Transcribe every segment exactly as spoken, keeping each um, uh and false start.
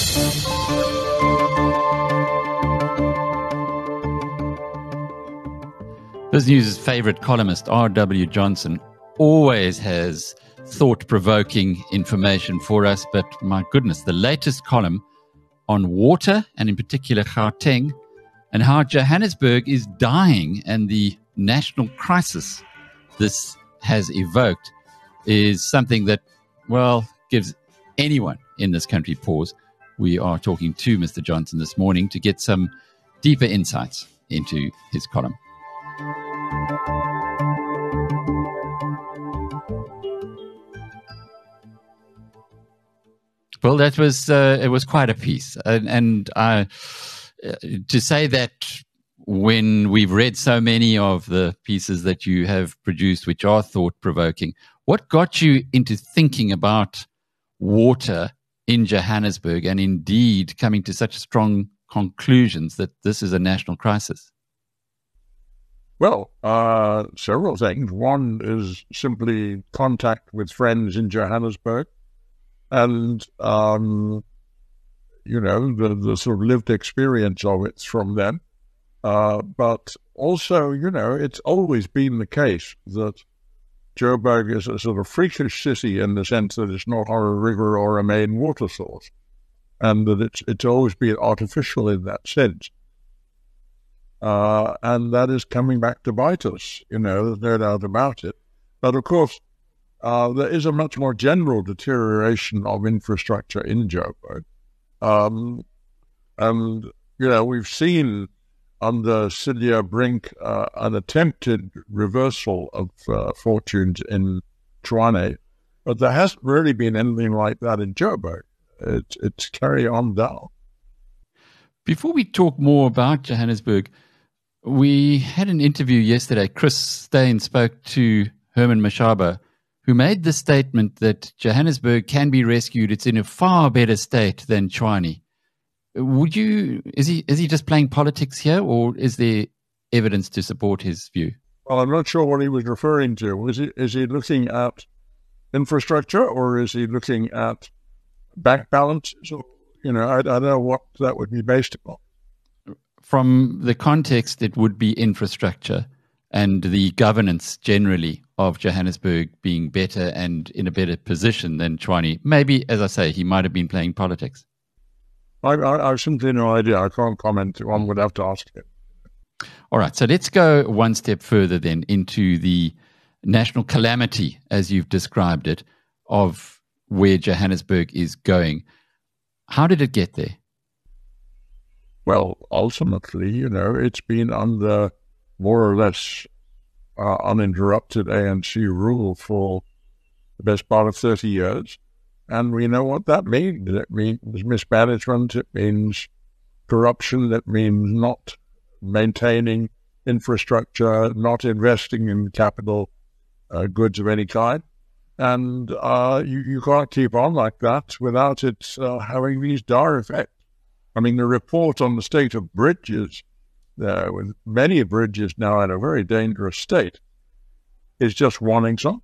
BizNews' favorite columnist, R W Johnson, always has thought-provoking information for us, but my goodness, the latest column on water, and in particular Gauteng, and how Johannesburg is dying and the national crisis this has evoked is something that, well, gives anyone in this country pause. We are talking to Mister Johnson this morning to get some deeper insights into his column. Well, that was uh, it was quite a piece, and, and uh, to say that when we've read so many of the pieces that you have produced, which are thought-provoking, what got you into thinking about water in Johannesburg, and indeed coming to such strong conclusions that this is a national crisis? Well, uh, several things. One is simply contact with friends in Johannesburg. And, um, you know, the, the sort of lived experience of it from them. Uh, but also, you know, it's always been the case that Joburg is a sort of freakish city in the sense that it's not on a river or a main water source, and that it's, it's always been artificial in that sense. Uh, and that is coming back to bite us, you know, there's no doubt about it. But of course, Uh, there is a much more general deterioration of infrastructure in Joburg. Um, and, you know, we've seen under Celia Brink uh, an attempted reversal of uh, fortunes in Tshwane, but there hasn't really been anything like that in Joburg. It's, it's carry on down. Before we talk more about Johannesburg, we had an interview yesterday. Chris Steyn spoke to Herman Mashaba, who made the statement that Johannesburg can be rescued. It's in a far better state than Tshwane. Would you, is he, is he just playing politics here, or is there evidence to support his view? Well, I'm not sure what he was referring to. Is he, is he looking at infrastructure, or is he looking at bank balances? Or, you know, I, I don't know what that would be based upon. From the context, it would be infrastructure and the governance generally of Johannesburg being better and in a better position than Tshwane. Maybe, as I say, he might have been playing politics. I, I, I simply no idea. I can't comment. One would have to ask him. All right, so let's go one step further then into the national calamity, as you've described it, of where Johannesburg is going. How did it get there? Well, ultimately, you know, it's been under more or less uh, uninterrupted A N C rule for the best part of thirty years. And we know what that means. It means mismanagement, it means corruption, it means not maintaining infrastructure, not investing in capital uh, goods of any kind. And uh, you, you can't keep on like that without it uh, having these dire effects. I mean, the report on the state of bridges, Uh, with many bridges now in a very dangerous state, is just one example.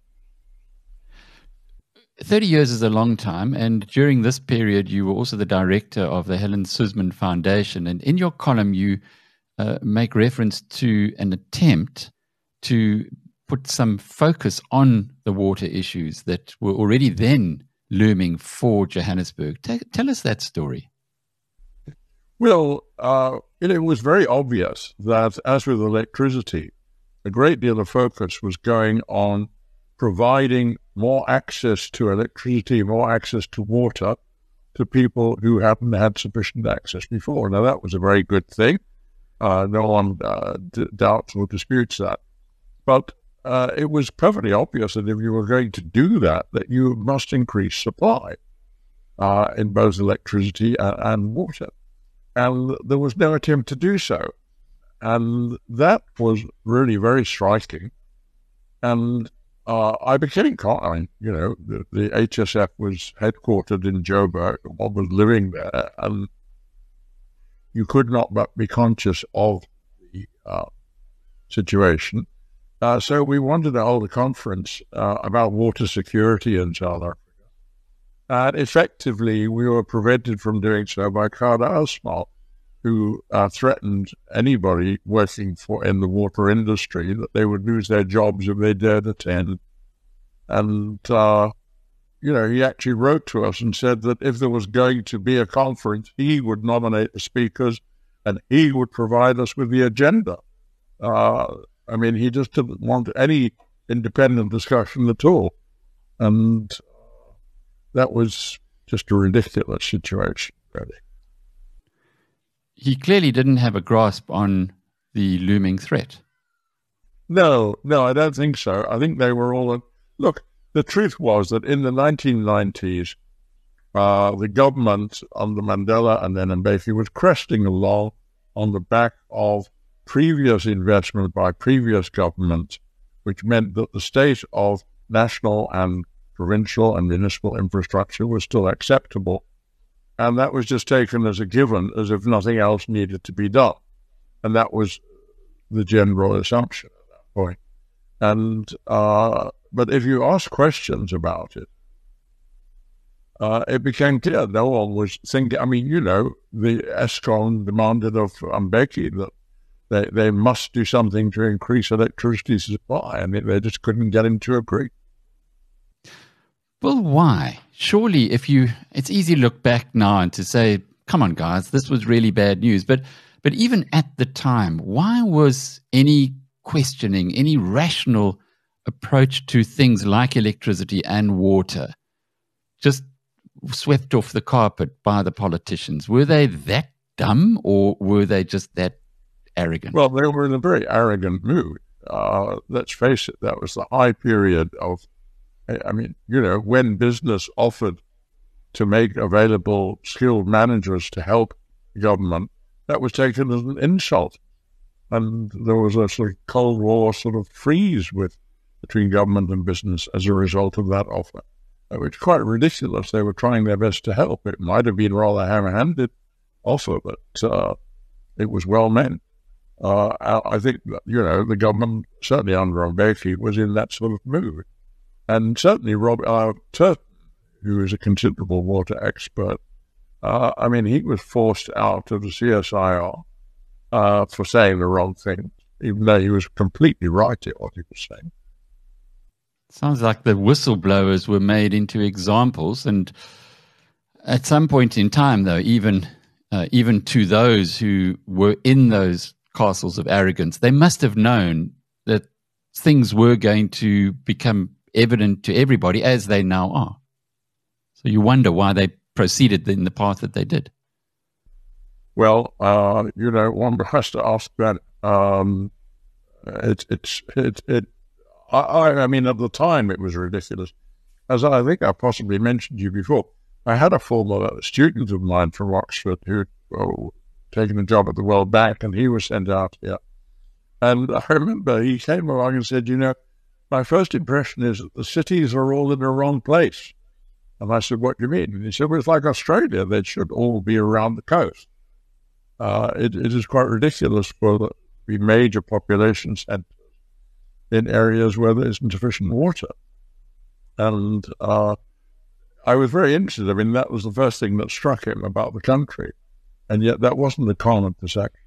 thirty years is a long time, and during this period you were also the director of the Helen Suzman Foundation, and in your column you uh, make reference to an attempt to put some focus on the water issues that were already then looming for Johannesburg. T- tell us that story. Well, uh, it, it was very obvious that, as with electricity, a great deal of focus was going on providing more access to electricity, more access to water to people who hadn't had sufficient access before. Now, that was a very good thing. Uh, no one uh, d- doubts or disputes that. But uh, it was perfectly obvious that if you were going to do that, that you must increase supply uh, in both electricity and, and water. And there was no attempt to do so. And that was really very striking. And uh, I became, I mean, you know, the, the H S F was headquartered in Joburg, one was living there, and you could not but be conscious of the uh, situation. Uh, so we wanted to hold a conference uh, about water security in South Africa. And effectively, we were prevented from doing so by Cardasmal, who uh, threatened anybody working for in the water industry that they would lose their jobs if they dared attend. And, uh, you know, he actually wrote to us and said that if there was going to be a conference, he would nominate the speakers and he would provide us with the agenda. Uh, I mean, he just didn't want any independent discussion at all. And that was just a ridiculous situation, really. He clearly didn't have a grasp on the looming threat. No, no, I don't think so. I think they were all... Look, the truth was that in the nineteen nineties, uh, the government under Mandela and then Mbeki was cresting along on the back of previous investment by previous governments, which meant that the state of national and provincial and municipal infrastructure was still acceptable. And that was just taken as a given, as if nothing else needed to be done. And that was the general assumption at that point. And, uh, but if you ask questions about it, uh, it became clear no one was thinking, I mean, you know, the Eskom demanded of Mbeki that they, they must do something to increase electricity supply. I mean, they just couldn't get him to agree. Well, why? Surely if you, it's easy to look back now and to say, come on, guys, this was really bad news. But, but even at the time, why was any questioning, any rational approach to things like electricity and water just swept off the carpet by the politicians? Were they that dumb or were they just that arrogant? Well, they were in a very arrogant mood. Uh, let's face it, that was the high period of, I mean, you know, when business offered to make available skilled managers to help government, that was taken as an insult. And there was a sort of Cold War sort of freeze with between government and business as a result of that offer. It was quite ridiculous. They were trying their best to help. It might have been rather ham-handed offer, but uh, it was well meant. Uh, I think, you know, the government, certainly under Mbeki, was in that sort of mood. And certainly Rob uh, Turton, who is a considerable water expert, uh, I mean, he was forced out of the C S I R uh, for saying the wrong thing, even though he was completely right in what he was saying. Sounds like the whistleblowers were made into examples. And at some point in time, though, even uh, even to those who were in those castles of arrogance, they must have known that things were going to become evident to everybody as they now are. So you wonder why they proceeded in the path that they did. Well, uh, you know, one has to ask that. Um, it, it's it it. I, I mean, at the time, it was ridiculous. As I think I possibly mentioned to you before, I had a former student of mine from Oxford who had oh, taken a job at the World Bank, and he was sent out here. And I remember he came along and said, you know, my first impression is that the cities are all in the wrong place. And I said, what do you mean? And he said, well, it's like Australia. They should all be around the coast. Uh, it, it is quite ridiculous for the, the major population centers in areas where there isn't sufficient water. And uh, I was very interested. I mean, that was the first thing that struck him about the country. And yet that wasn't the common perception.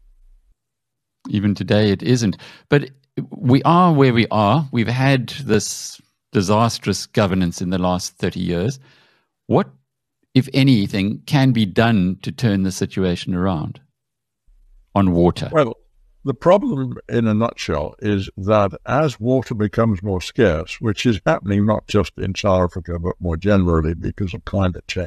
Even today it isn't. But we are where we are. We've had this disastrous governance in the last thirty years. What, if anything, can be done to turn the situation around on water? Well, the problem in a nutshell is that as water becomes more scarce, which is happening not just in South Africa, but more generally because of climate change,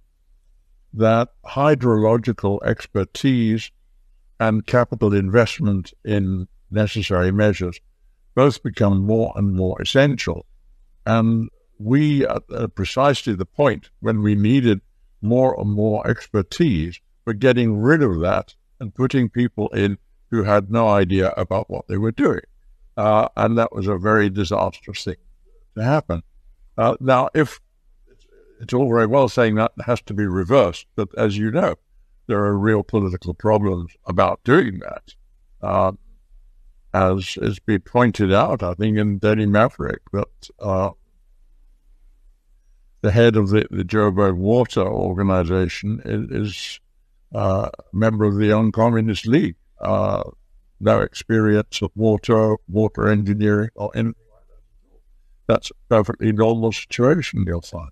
that hydrological expertise and capital investment in necessary measures both become more and more essential. And we, at uh, precisely the point when we needed more and more expertise, were getting rid of that and putting people in who had no idea about what they were doing. Uh, and that was a very disastrous thing to happen. Uh, now, if it's all very well saying that has to be reversed, but as you know, there are real political problems about doing that. Uh, as has been pointed out, I think, in Daily Maverick, that uh, the head of the, the Joburg Water Organization is, is uh, a member of the Young Communist League. Uh, no experience of water, water engineering, or anything like that. That's a perfectly normal situation, you'll find.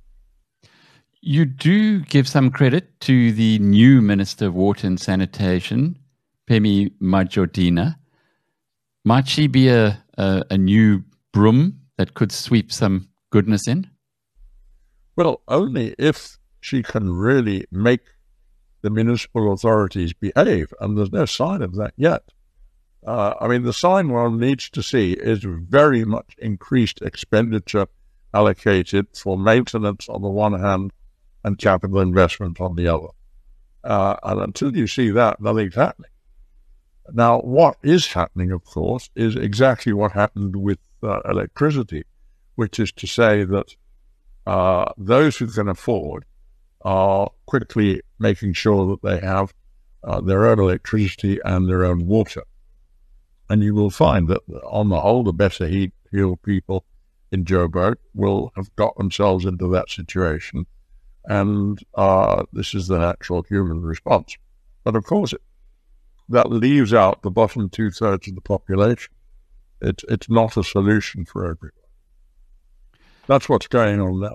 You do give some credit to the new Minister of Water and Sanitation, Phemi Majortina. Might she be a, a, a new broom that could sweep some goodness in? Well, only if she can really make the municipal authorities behave, and there's no sign of that yet. Uh, I mean, the sign one needs to see is very much increased expenditure allocated for maintenance on the one hand and capital investment on the other. Uh, and until you see that, nothing's happening. Now, what is happening, of course, is exactly what happened with uh, electricity, which is to say that uh, those who can afford are quickly making sure that they have uh, their own electricity and their own water. And you will find that, on the whole, the better heeled people in Joburg will have got themselves into that situation. And uh, this is the natural human response. But of course, it, that leaves out the bottom two-thirds of the population. It, it's not a solution for everyone. That's what's going on now.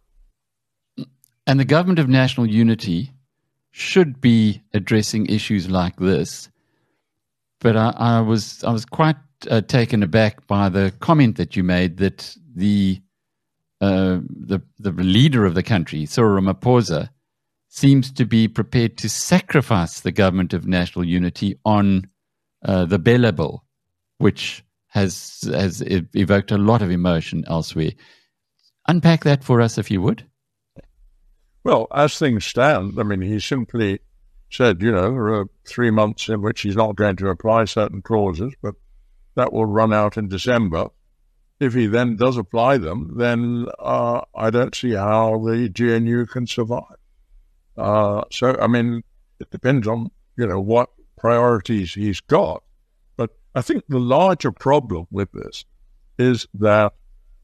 And the Government of National Unity should be addressing issues like this. But I, I was I was quite uh, taken aback by the comment that you made that the uh, the the leader of the country, Cyril Ramaphosa, seems to be prepared to sacrifice the Government of National Unity on uh, the Bella Bill, which has has evoked a lot of emotion elsewhere. Unpack that for us, if you would. Well, as things stand, I mean, he simply said, you know, there are three months in which he's not going to apply certain clauses, but that will run out in December. If he then does apply them, then uh, I don't see how the G N U can survive. Uh, so, I mean, it depends on, you know, what priorities he's got. But I think the larger problem with this is that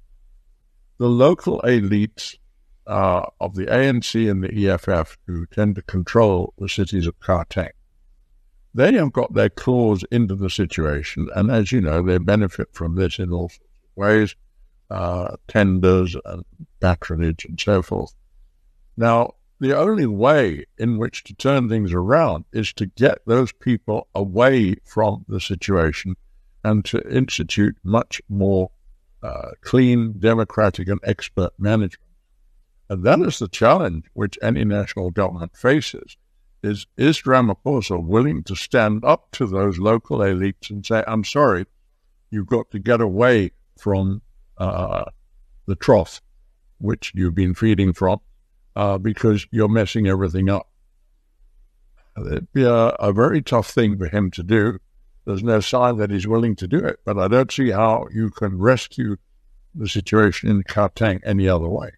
the local elites uh, of the A N C and the E F F, who tend to control the cities of Gauteng, they have got their claws into the situation. And as you know, they benefit from this in all sorts of ways, uh, tenders and patronage and so forth. Now, the only way in which to turn things around is to get those people away from the situation and to institute much more uh, clean, democratic and expert management. And that is the challenge which any national government faces, is, is Ramaphosa willing to stand up to those local elites and say, I'm sorry, you've got to get away from uh, the trough which you've been feeding from, Uh, because you're messing everything up. It'd be a, a very tough thing for him to do. There's no sign that he's willing to do it, but I don't see how you can rescue the situation in Gauteng any other way.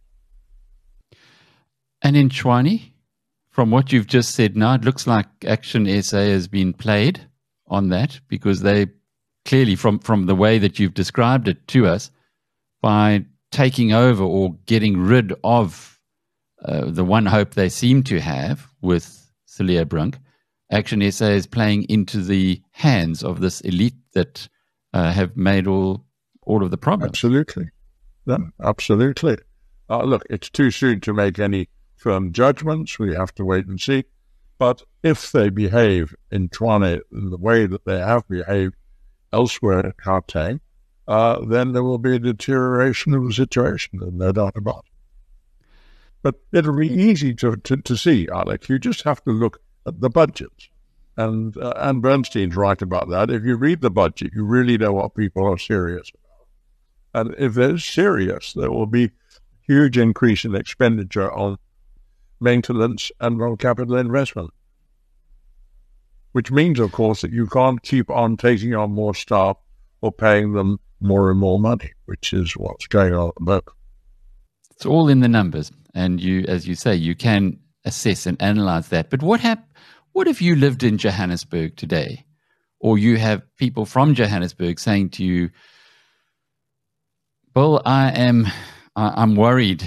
And in Tshwane, from what you've just said now, it looks like Action S A has been played on that, because they clearly, from, from the way that you've described it to us, by taking over or getting rid of Uh, the one hope they seem to have with Celia Brink, Action S A is playing into the hands of this elite that uh, have made all all of the problems. Absolutely. Yeah, absolutely. Uh, look, it's too soon to make any firm judgments. We have to wait and see. But if they behave in Tshwane in the way that they have behaved elsewhere in Gauteng, uh, then there will be a deterioration of the situation, there's no doubt about it. But it'll be easy to, to, to see, Alex. You just have to look at the budgets. And uh, Anne Bernstein's right about that. If you read the budget, you really know what people are serious about. And if they're serious, there will be huge increase in expenditure on maintenance and on capital investment. Which means, of course, that you can't keep on taking on more staff or paying them more and more money, which is what's going on at the moment. It's all in the numbers. And you, as you say, you can assess and analyze that. But what hap- What if you lived in Johannesburg today, or you have people from Johannesburg saying to you, Bill, I am, I'm worried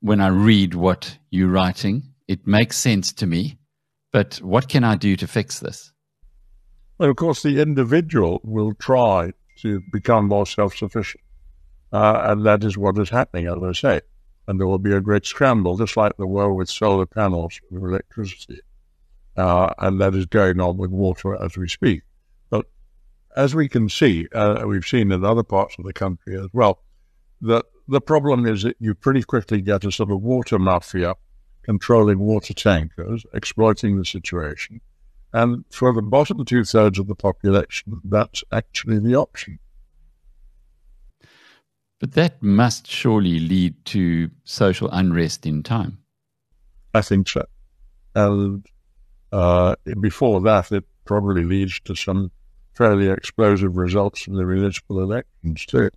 when I read what you're writing. It makes sense to me. But what can I do to fix this? Well, of course, the individual will try to become more self-sufficient. Uh, and that is what is happening, as I say. And there will be a great scramble, just like there were with solar panels with electricity. Uh, and that is going on with water as we speak. But as we can see, uh, we've seen in other parts of the country as well, that the problem is that you pretty quickly get a sort of water mafia controlling water tankers, exploiting the situation. And for the bottom two-thirds of the population, that's actually the option. But that must surely lead to social unrest in time. I think so. And uh, before that, it probably leads to some fairly explosive results in the municipal elections too.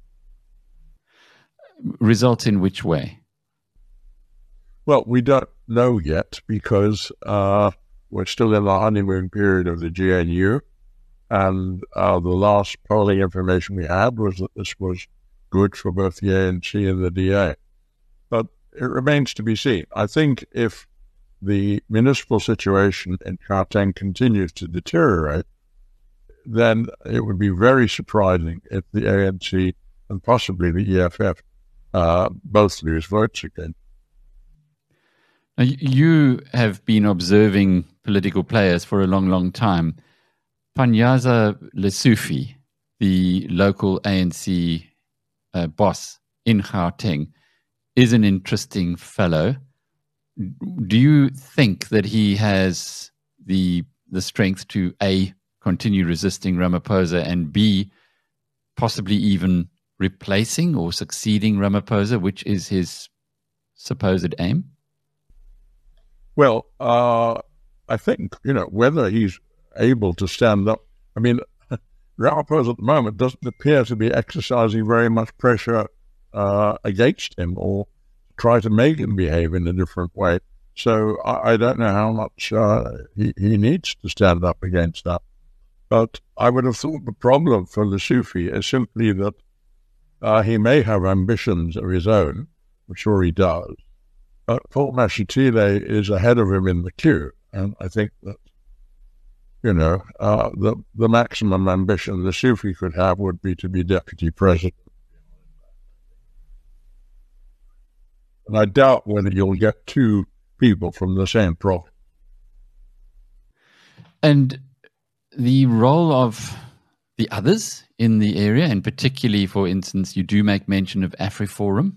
Results in which way? Well, we don't know yet because uh, we're still in the honeymoon period of the G N U, and uh, the last polling information we had was that this was good for both the A N C and the D A. But it remains to be seen. I think if the municipal situation in Gauteng continues to deteriorate, then it would be very surprising if the A N C and possibly the E F F uh, both lose votes again. Now, you have been observing political players for a long, long time. Panyaza Lesufi, the local A N C uh, boss in Gauteng, is an interesting fellow. Do you think that he has the the strength to A, continue resisting Ramaphosa, and B, possibly even replacing or succeeding Ramaphosa, which is his supposed aim? Well, uh, I think, you know, whether he's able to stand up, I mean, Ramaphosa at the moment doesn't appear to be exercising very much pressure uh, against him or try to make him behave in a different way. So I, I don't know how much uh, he, he needs to stand up against that. But I would have thought the problem for Lesufi is simply that uh, he may have ambitions of his own. I'm sure he does. But Paul Mashatile is ahead of him in the queue. And I think that, you know, uh, the, the maximum ambition Lesufi could have would be to be deputy president. And I doubt whether you'll get two people from the same province. And the role of the others in the area, and particularly, for instance, you do make mention of AfriForum.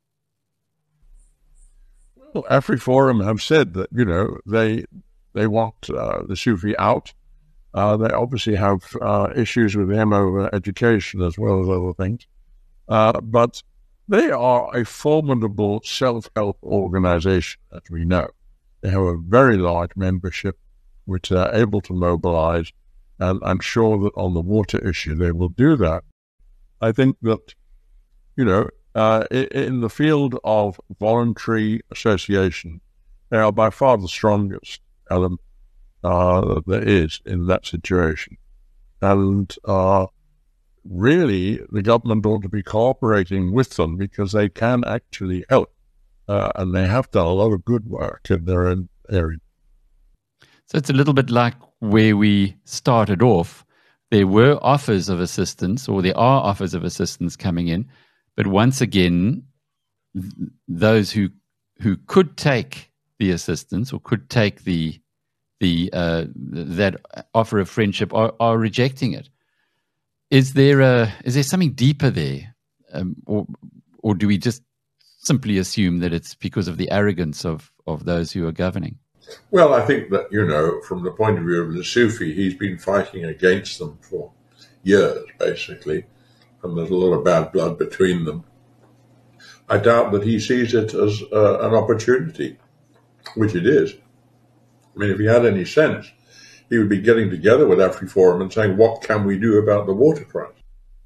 Well, AfriForum have said that, you know, they they want uh, Lesufi out. Uh, they obviously have uh, issues with him over education as well as other things. Uh, but they are a formidable self-help organization, as we know. They have a very large membership, which they're able to mobilize, and I'm sure that on the water issue they will do that. I think that, you know, uh, in, in the field of voluntary association, they are by far the strongest element uh, there is in that situation. And uh, really, the government ought to be cooperating with them because they can actually help. Uh, and they have done a lot of good work in their own area. So it's a little bit like where we started off. There were offers of assistance, or there are offers of assistance coming in. But once again, th- those who who could take the assistance or could take the the uh, that offer of friendship are, are rejecting it. Is there a is there something deeper there, um, or or do we just simply assume that it's because of the arrogance of, of those who are governing? Well, I think that, you know, from the point of view of Lesufi, he's been fighting against them for years, basically, and there's a lot of bad blood between them. I doubt that he sees it as uh, an opportunity, which it is. I mean, if he had any sense, he would be getting together with AfriForum and saying, what can we do about the water crisis?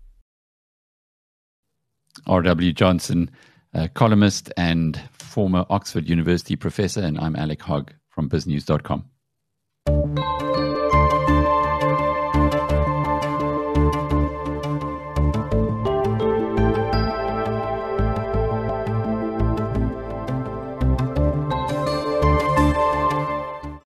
R W Johnson, a columnist and former Oxford University professor, and I'm Alec Hogg from biz news dot com.